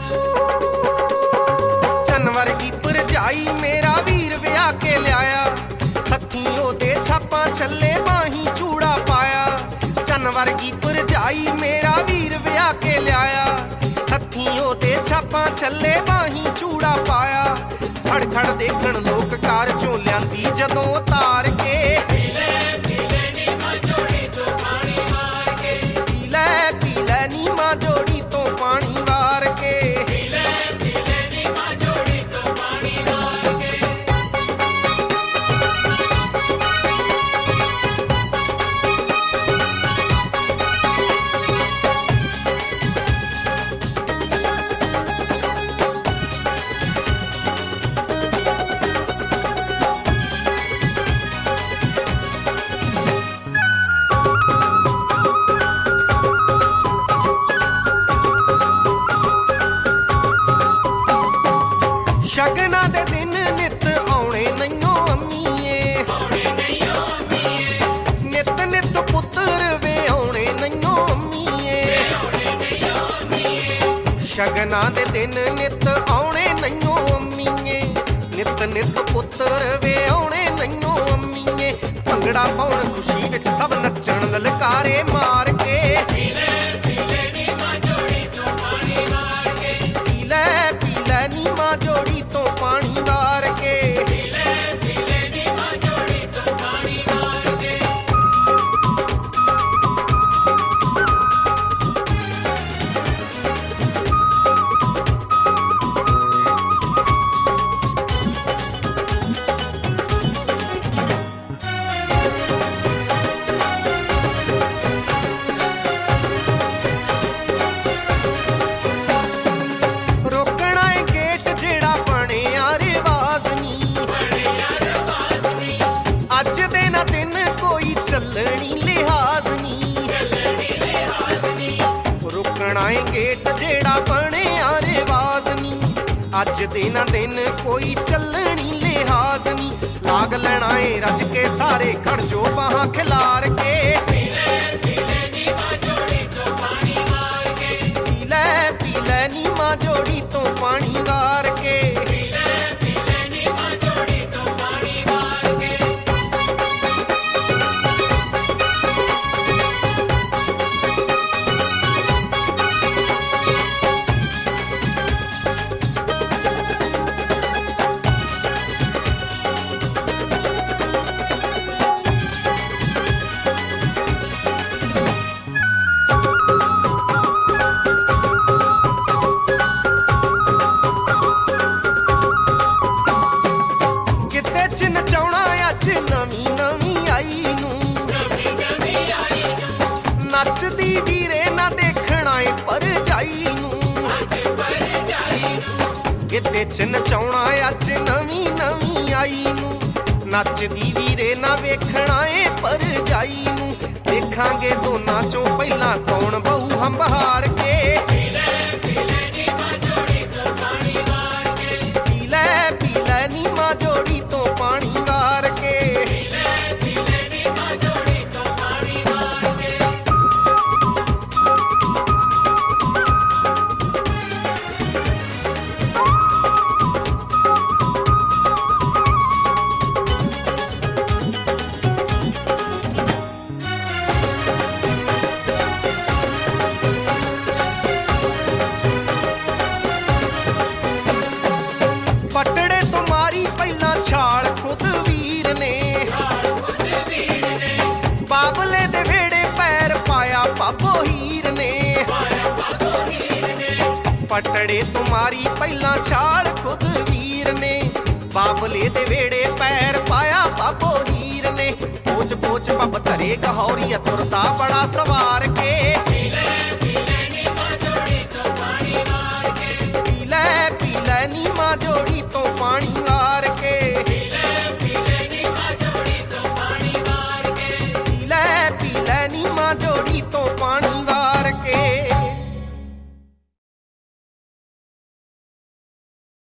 चन्न वर्गी भरजाई मेरा वीर विआह के लियाया, हत्थीं ओहदे छापां छल्ले बाहीं चूड़ा पाया। चन्न वर्गी भरजाई मेरा वीर विआह के लियाया, हत्थीं ओहदे छापां छल्ले बाहीं चूड़ा पाया। खड़ खड़ देखण लोक कार चों लिआंदी जदों उतार के, जोड़ी तो पानी वार के। शगना दे दिन नित आउणे नईओ अम्मीए, नित नित पुत्तर वे आउणे नईओ अम्मीए। शगना दे दिन नित आउणे नईओ अम्मीए, नित नित पुत्तर वे आउणे नईओ अम्मीए। भंगड़ा पाउण खुशी विच सब नच्चण ललकारे मार के, जोड़ी तो पानी वार के। गेट जेड़ा बने रिवाज नी, अज दिन दिन कोई चलनी लिहाज नी। लाग लेना है रज के सारे खड़ जो बाहां खिलार के, पीले नी मां जोड़ी तो पानी वार के। पीले नी मां जोड़ी तो पानी वार के। नचदी वीरे ना देखना है भरजाई नूं, गिद्दे च नचाउणा अज नवीं नवीं आई नूं। नचदी वीरे ना वेखना है भरजाई नूं, देखांगे दोनां चों पहिलां कौन बहू हंबहार के। पीले नी मां जोड़ी तो पानी वार के। पटड़े तुम्हारी पहला छाल खुद वीर ने, बाबले दे वेड़े पैर पाया बाबो हीर ने। पटड़े तुम्हारी पहला छाल खुद वीर ने, बाबले दे वेड़े पैर पाया बाबो हीर ने। पोच पोच पब धरे गहौरी तुरता बड़ा सवार के, पीले नी मां जोड़ी तो पानी वार के। पीले नी मां जोड़ी तो पानी वार के। पीले नी मां जोड़ी तो पानी वार के। पीले नी मां जोड़ी